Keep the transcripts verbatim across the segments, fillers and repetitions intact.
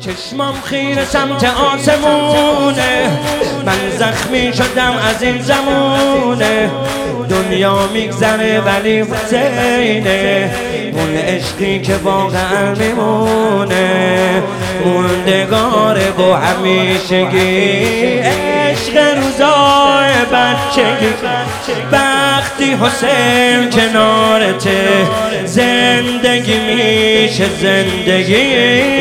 چشمام خیره سمت آسمونه، من زخمی شدم از این زمونه، دنیا میگذره ولی حسینه، اون عشقی که واقعا میمونه، موندگاره با همیشگی، عشق روزای بچگی، وقتی حسین کنارته زندگی میشه زندگی،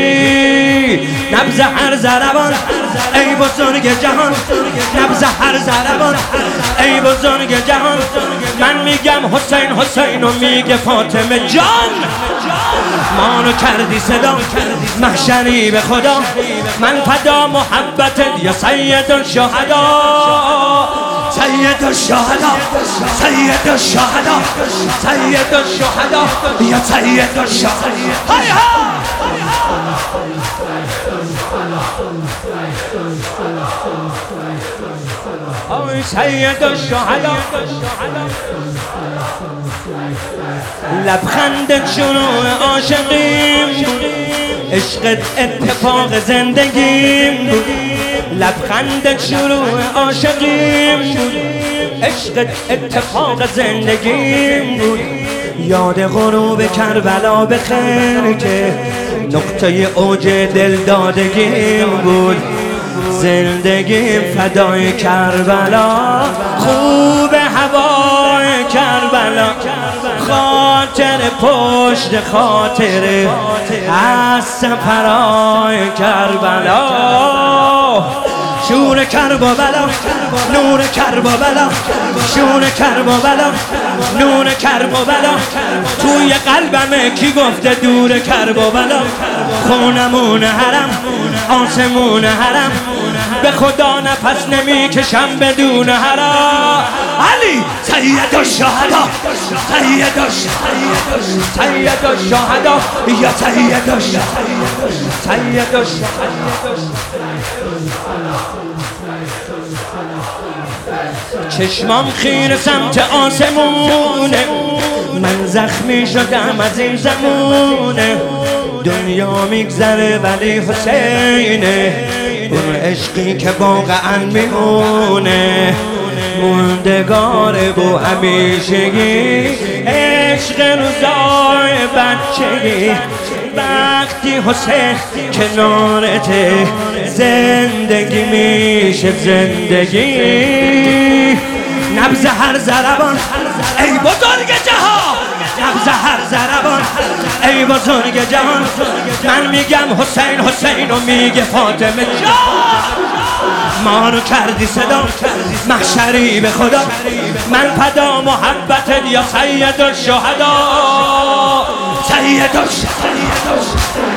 نبض هر ضربان ای بزرگ جهان، نبض هر ضربان ای بزرگ جهان، من میگم حسین حسین و میگه فاطمه جان، مانو کردی صدا محشری به خدا، من فدا محبت یا سید الشهدا، سید الشهدا سید الشهدا سید الشهدا یا سید الشهدا، های ها آی سید الشهدا، لبخندت شروع عاشقیم بود، عشقت اتفاق زندگیم بود، لبخندت شروع عاشقیم بود، عشقت اتفاق زندگیم بود، یاد غروب کربلا بخیر که نقطه اوج دل دادگیم بود، زندگیم فدای کربلا، خوب هوای کربلا، خاطر پشت خاطره از سفرهای کربلا، شور کربلا نور کربلا، شور کربلا نور کربلا، توی قلبمه کی گفته دور کربلا، خونمون حرم آسمون حرم، به خدا نفس نمیکشم بدون حرم، علی سید الشهدا سید الشهدا سید الشهدا یا سید الشهدا سید الشهدا، چشمام خیره سمت آسمونه، من زخمی شدم از این زمونه، دنیا میگذره ولی حسینه، اون عشقی که واقعا میمونه، موندگاره با همیشگی، عشق روزای بچگی، وقتی حسین کنارته زندگی میشه زندگی، نبض هر ضربان ای بزرگ جهان، نبض هر ضربان ای بزرگ جهان، من میگم حسین حسین و میگه فاطمه جان، مانو کردی صدا محشری به خدا، من فدا محبت یا سید الشهدا، سید الشهدا